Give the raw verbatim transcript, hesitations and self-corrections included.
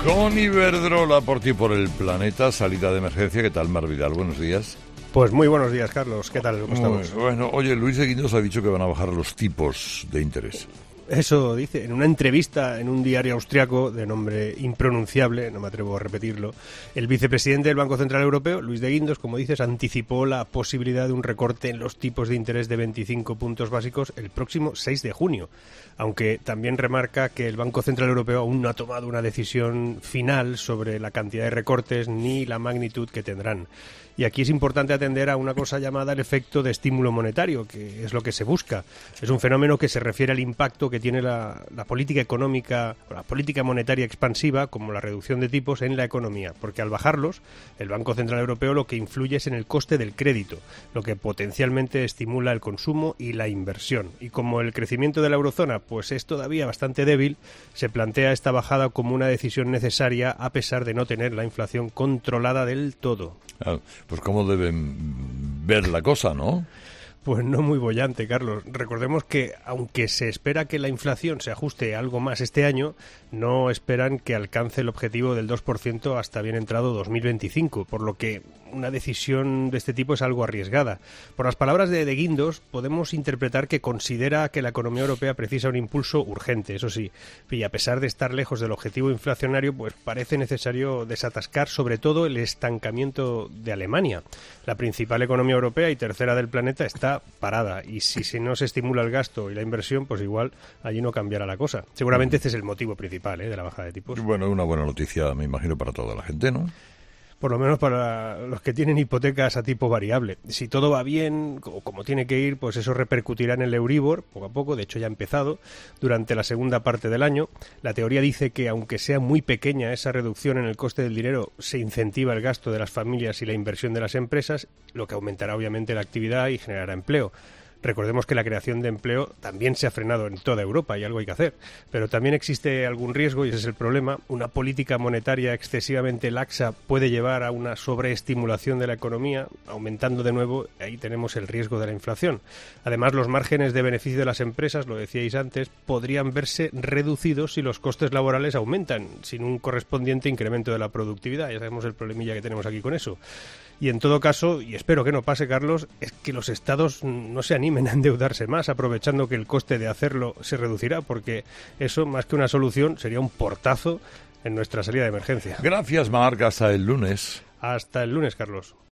Con Iberdrola, por ti, por el planeta, salida de emergencia. ¿Qué tal, Mar Vidal? Buenos días. Pues muy buenos días, Carlos. ¿Qué tal? ¿Cómo estamos? Muy bueno, oye, Luis de Guindos ha dicho que van a bajar los tipos de interés. Eso dice en una entrevista en un diario austriaco de nombre impronunciable, no me atrevo a repetirlo. El vicepresidente del Banco Central Europeo, Luis de Guindos, como dices, anticipó la posibilidad de un recorte en los tipos de interés de veinticinco puntos básicos el próximo seis de junio, aunque también remarca que el Banco Central Europeo aún no ha tomado una decisión final sobre la cantidad de recortes ni la magnitud que tendrán. Y aquí es importante atender a una cosa llamada el efecto de estímulo monetario, que es lo que se busca. Es un fenómeno que se refiere al impacto que tiene la, la política económica, la política monetaria expansiva, como la reducción de tipos en la economía, porque al bajarlos, el Banco Central Europeo lo que influye es en el coste del crédito, lo que potencialmente estimula el consumo y la inversión. Y como el crecimiento de la eurozona pues es todavía bastante débil, se plantea esta bajada como una decisión necesaria a pesar de no tener la inflación controlada del todo. Ah, pues cómo deben ver la cosa, ¿no? Pues no muy boyante, Carlos. Recordemos que, aunque se espera que la inflación se ajuste algo más este año, no esperan que alcance el objetivo del dos por ciento hasta bien entrado dos mil veinticinco, por lo que una decisión de este tipo es algo arriesgada. Por las palabras de De Guindos, podemos interpretar que considera que la economía europea precisa un impulso urgente, eso sí, y a pesar de estar lejos del objetivo inflacionario, pues parece necesario desatascar sobre todo el estancamiento de Alemania. La principal economía europea y tercera del planeta está parada, y si, si no se estimula el gasto y la inversión, pues igual allí no cambiará la cosa. Seguramente este es el motivo principal, ¿eh?, de la bajada de tipos. Bueno, una buena noticia, me imagino, para toda la gente, ¿no? Por lo menos para los que tienen hipotecas a tipo variable. Si todo va bien, o como tiene que ir, pues eso repercutirá en el Euribor, poco a poco, de hecho ya ha empezado, durante la segunda parte del año. La teoría dice que, aunque sea muy pequeña esa reducción en el coste del dinero, se incentiva el gasto de las familias y la inversión de las empresas, lo que aumentará obviamente la actividad y generará empleo. Recordemos que la creación de empleo también se ha frenado en toda Europa y algo hay que hacer. Pero también existe algún riesgo, y ese es el problema. Una política monetaria excesivamente laxa puede llevar a una sobreestimulación de la economía, aumentando de nuevo, ahí tenemos el riesgo de la inflación. Además, los márgenes de beneficio de las empresas, lo decíais antes, podrían verse reducidos si los costes laborales aumentan, sin un correspondiente incremento de la productividad. Ya sabemos el problemilla que tenemos aquí con eso. Y en todo caso, y espero que no pase, Carlos, es que los estados no se animen a endeudarse más, aprovechando que el coste de hacerlo se reducirá, porque eso, más que una solución, sería un portazo en nuestra salida de emergencia. Gracias, Marc. Hasta el lunes. Hasta el lunes, Carlos.